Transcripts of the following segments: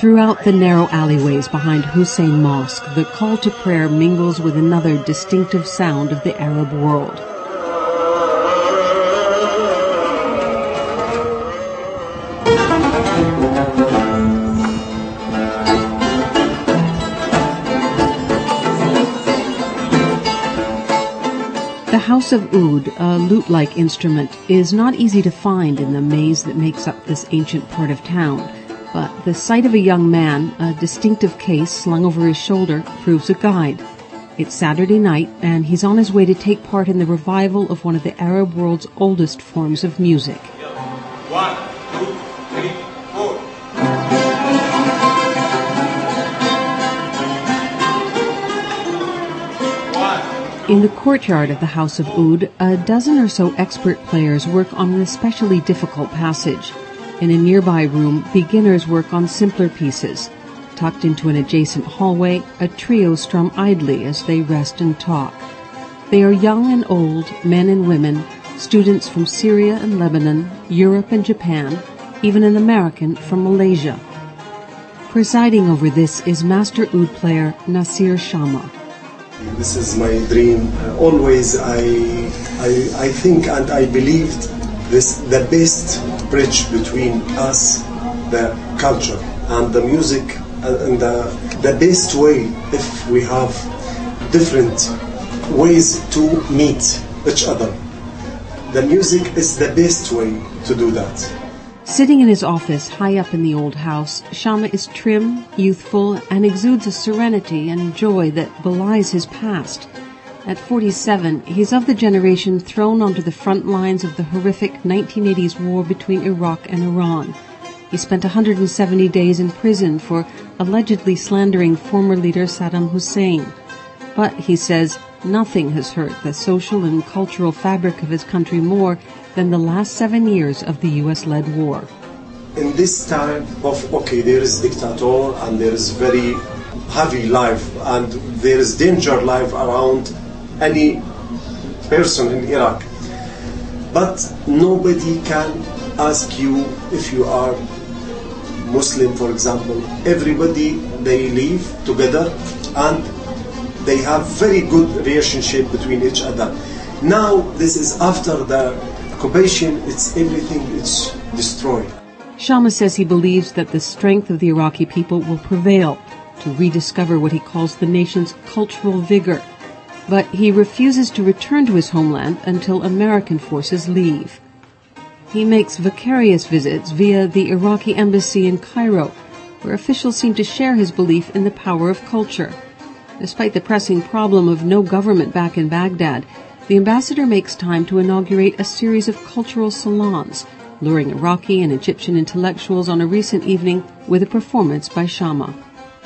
Throughout the narrow alleyways behind Hussein Mosque, the call to prayer mingles with another distinctive sound of the Arab world. The House of Oud, a lute-like instrument, is not easy to find in the maze that makes up this ancient part of town. But the sight of a young man, a distinctive case slung over his shoulder, proves a guide. It's Saturday night, and he's on his way to take part in the revival of one of the Arab world's oldest forms of music. 1, 2, 3, 4. In the courtyard of the House of Oud, a dozen or so expert players work on an especially difficult passage. In a nearby room, beginners work on simpler pieces. Tucked into an adjacent hallway, a trio strum idly as they rest and talk. They are young and old, men and women, students from Syria and Lebanon, Europe and Japan, even an American from Malaysia. Presiding over this is master oud player Nasir Shama. This is my dream. Always I think and I believed this the best bridge between us, the culture and the music, and the best way if we have different ways to meet each other. The music is the best way to do that. Sitting in his office high up in the old house, Shama is trim, youthful, and exudes a serenity and joy that belies his past. At 47, he's of the generation thrown onto the front lines of the horrific 1980s war between Iraq and Iran. He spent 170 days in prison for allegedly slandering former leader Saddam Hussein. But, he says, nothing has hurt the social and cultural fabric of his country more than the last 7 years of the U.S.-led war. In this time of, there is dictator and there is very heavy life and there is danger life around any person in Iraq. But nobody can ask you if you are Muslim, for example. Everybody, they live together and they have very good relationship between each other. Now, this is after the occupation, it's everything, it's destroyed. Shama says he believes that the strength of the Iraqi people will prevail to rediscover what he calls the nation's cultural vigor. But he refuses to return to his homeland until American forces leave. He makes vicarious visits via the Iraqi embassy in Cairo, where officials seem to share his belief in the power of culture. Despite the pressing problem of no government back in Baghdad, the ambassador makes time to inaugurate a series of cultural salons, luring Iraqi and Egyptian intellectuals on a recent evening with a performance by Shama.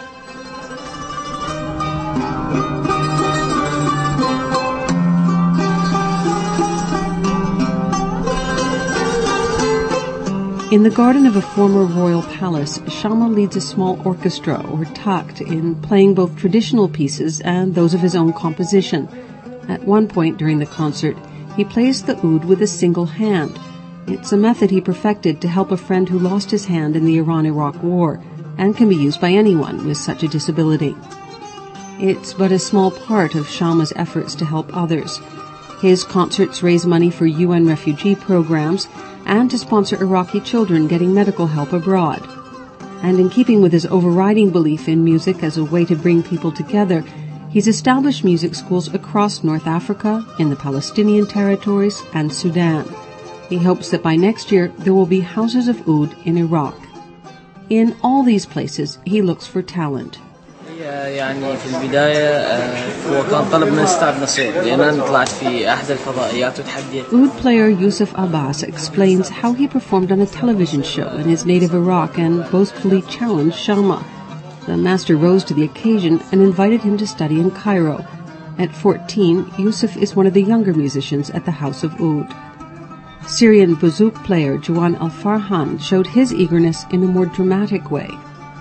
In the garden of a former royal palace, Shama leads a small orchestra, or takt, in playing both traditional pieces and those of his own composition. At one point during the concert, he plays the oud with a single hand. It's a method he perfected to help a friend who lost his hand in the Iran-Iraq War, and can be used by anyone with such a disability. It's but a small part of Shama's efforts to help others. His concerts raise money for UN refugee programs and to sponsor Iraqi children getting medical help abroad. And in keeping with his overriding belief in music as a way to bring people together, he's established music schools across North Africa, in the Palestinian territories, and Sudan. He hopes that by next year there will be houses of oud in Iraq. In all these places, he looks for talent. يعني في البداية هو كان طلب من أستاذ نصير لأن أنا طلعت في أحد الفضائيات وتحديت. Oud player Yusuf Abbas explains how he performed on a television show in his native Iraq and boastfully challenged Shama. The master rose to the occasion and invited him to study in Cairo. At 14, Yusuf is one of the younger musicians at the House of Oud. Syrian bouzuk player Juan Al-Farhan showed his eagerness in a more dramatic way.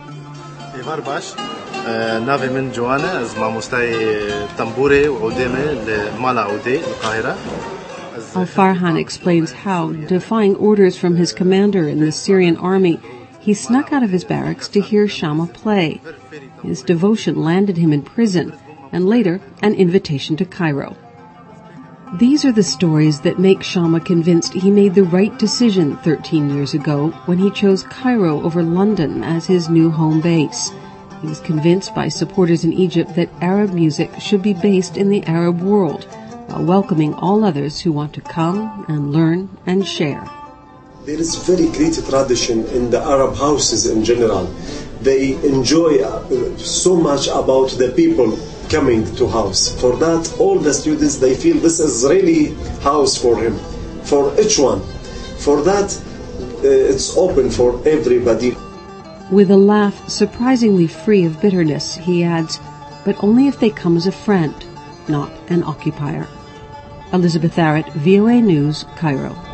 نافي من جوانا زما مستوي تنبوري وعوديمة لمالا عودي القاهرة. Al-Farhan explains how, defying orders from his commander in the Syrian army, he snuck out of his barracks to hear Shama play. His devotion landed him in prison, and later an invitation to Cairo. These are the stories that make Shama convinced he made the right decision 13 years ago when he chose Cairo over London as his new home base. He was convinced by supporters in Egypt that Arab music should be based in the Arab world, while welcoming all others who want to come and learn and share. There is very great tradition in the Arab houses in general. They enjoy so much about the people coming to house. For that, all the students, they feel this is really house for him, for each one. For that, it's open for everybody. With a laugh surprisingly free of bitterness, he adds, but only if they come as a friend, not an occupier. Elizabeth Arrett, VOA News, Cairo.